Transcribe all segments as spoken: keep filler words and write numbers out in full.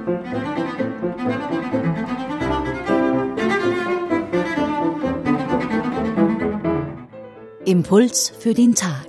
Impuls für den Tag.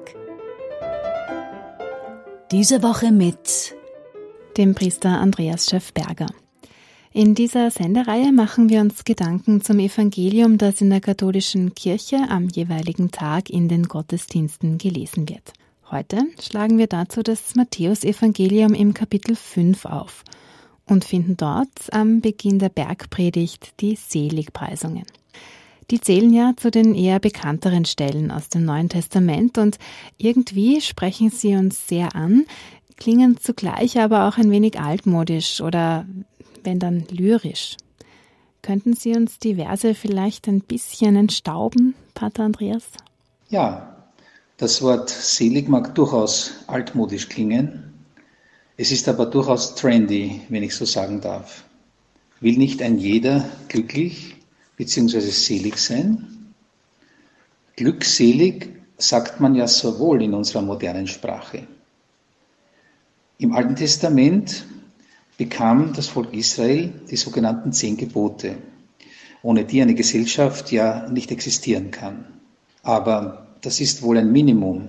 Diese Woche mit dem Priester Andreas Schöffberger. In dieser Sendereihe machen wir uns Gedanken zum Evangelium, das in der katholischen Kirche am jeweiligen Tag in den Gottesdiensten gelesen wird. Heute schlagen wir dazu das Matthäusevangelium im Kapitel fünf auf und finden dort am Beginn der Bergpredigt die Seligpreisungen. Die zählen ja zu den eher bekannteren Stellen aus dem Neuen Testament und irgendwie sprechen sie uns sehr an, klingen zugleich aber auch ein wenig altmodisch oder wenn dann lyrisch. Könnten Sie uns die Verse vielleicht ein bisschen entstauben, Pater Andreas? Ja, das Wort selig mag durchaus altmodisch klingen. Es ist aber durchaus trendy, wenn ich so sagen darf. Will nicht ein jeder glücklich beziehungsweise selig sein? Glückselig sagt man ja sehr wohl in unserer modernen Sprache. Im Alten Testament bekam das Volk Israel die sogenannten zehn Gebote, ohne die eine Gesellschaft ja nicht existieren kann. Aber das ist wohl ein Minimum.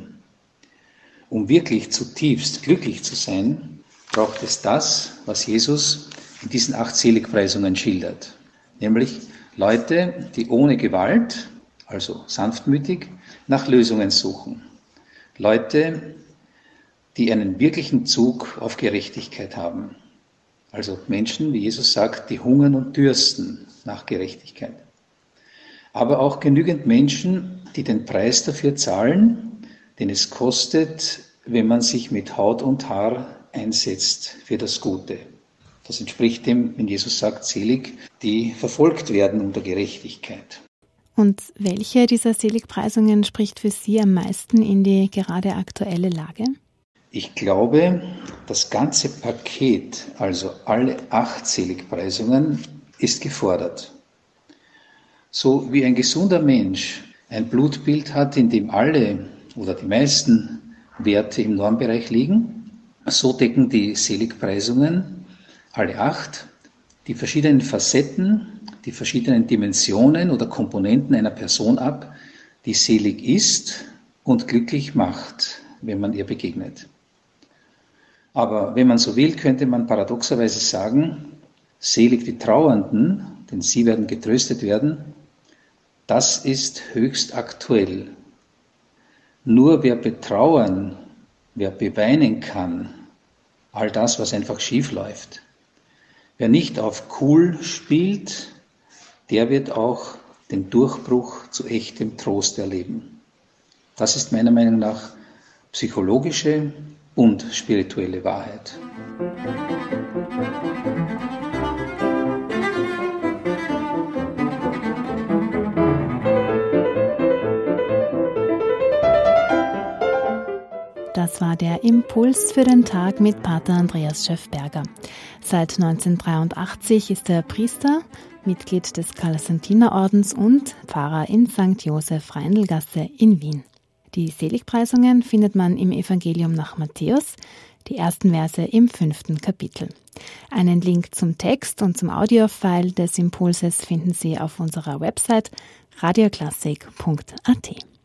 Um wirklich zutiefst glücklich zu sein, braucht es das, was Jesus in diesen acht Seligpreisungen schildert, nämlich Leute, die ohne Gewalt, also sanftmütig, nach Lösungen suchen. Leute, die einen wirklichen Zug auf Gerechtigkeit haben. Also Menschen, wie Jesus sagt, die hungern und dürsten nach Gerechtigkeit. Aber auch genügend Menschen, die den Preis dafür zahlen, den es kostet, wenn man sich mit Haut und Haar einsetzt für das Gute. Das entspricht dem, wenn Jesus sagt, selig, die verfolgt werden um der Gerechtigkeit. Und welche dieser Seligpreisungen spricht für Sie am meisten in die gerade aktuelle Lage? Ich glaube, das ganze Paket, also alle acht Seligpreisungen, ist gefordert. So wie ein gesunder Mensch ein Blutbild hat, in dem alle oder die meisten Werte im Normbereich liegen, so decken die Seligpreisungen alle acht, die verschiedenen Facetten, die verschiedenen Dimensionen oder Komponenten einer Person ab, die selig ist und glücklich macht, wenn man ihr begegnet. Aber wenn man so will, könnte man paradoxerweise sagen, selig die Trauernden, denn sie werden getröstet werden, das ist höchst aktuell. Nur wer betrauern, wer beweinen kann, all das, was einfach schief läuft, wer nicht auf cool spielt, der wird auch den Durchbruch zu echtem Trost erleben. Das ist meiner Meinung nach psychologische und spirituelle Wahrheit. Das war der Impuls für den Tag mit Pater Andreas Schöffberger. Seit neunzehnhundertdreiundachtzig ist er Priester, Mitglied des Kalasantiner-Ordens und Pfarrer in Sankt Joseph Reinlgasse in Wien. Die Seligpreisungen findet man im Evangelium nach Matthäus, die ersten Verse im fünften Kapitel. Einen Link zum Text und zum Audiofile des Impulses finden Sie auf unserer Website radioklassik punkt a t.